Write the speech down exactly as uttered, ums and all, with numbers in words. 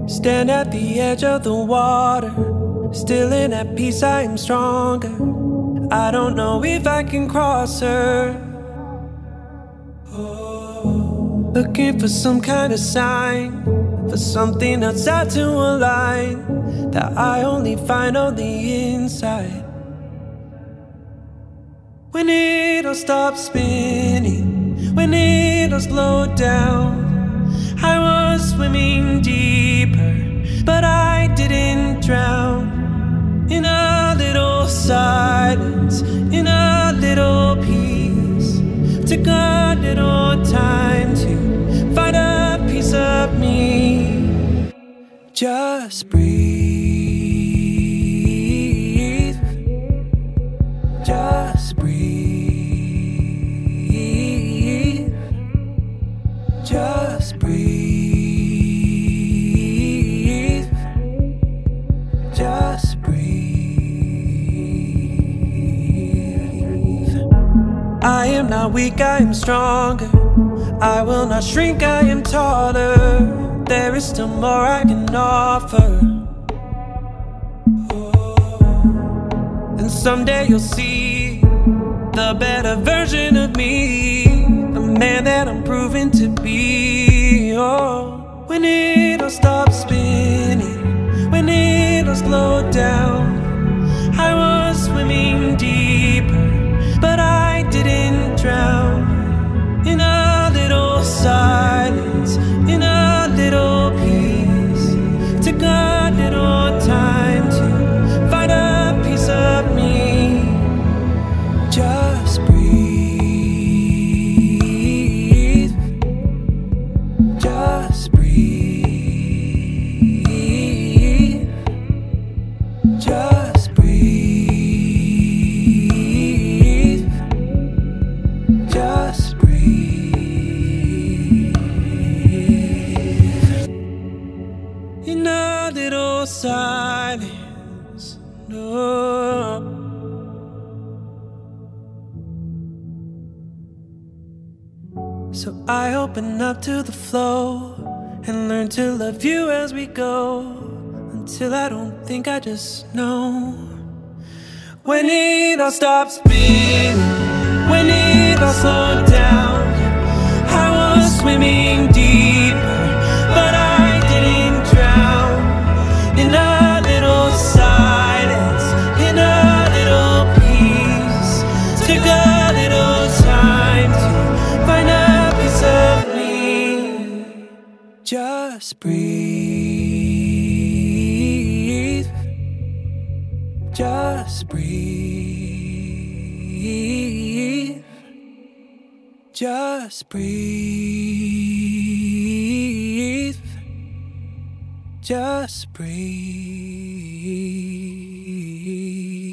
Stand at the edge of the water, still in at peace, I am stronger. I don't know if I can cross her. Oh. Looking for some kind of sign, for something outside to align, that I only find on the inside. When it'll stop spinning, when it'll slow down. I was swimming deeper, but I didn't drown. In a little silence, in a little peace. Took a little time to find a piece of me. Just breathe. Just breathe. Just breathe. Just breathe. I am not weak, I am stronger. I will not shrink, I am taller. There is still more I can offer. Oh. And someday you'll see the better version of me, the man that I'm proving to be. Oh, when it'll stop spinning, when it'll slow down. I was swimming deeper, but I didn't drown. In a little silence, in a little peace. Took a little time to find a piece of me. Just breathe. Just breathe. Just breathe. Just breathe. In a little silence, no. So I open up to the flow and learn to love you as we go, until I don't think I just know. When it all stops spinning, when it all slowed down. I was swimming deeper, but I didn't drown. In a little silence, in a little peace. Took a little time to find a piece of me. Just breathe. Just breathe. Just breathe. Just breathe.